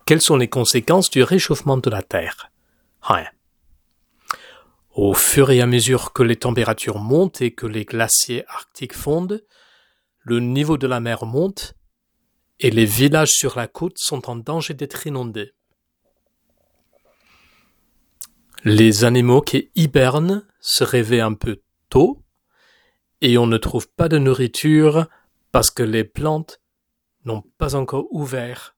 Quelles sont les conséquences du réchauffement de la Terre? Au fur et à mesure que les températures montent et que les glaciers arctiques fondent, le niveau de la mer monte et les villages sur la côte sont en danger d'être inondés. Les animaux qui hibernent se réveillent un peu tôt et on ne trouve pas de nourriture parce que les plantes n'ont pas encore ouvert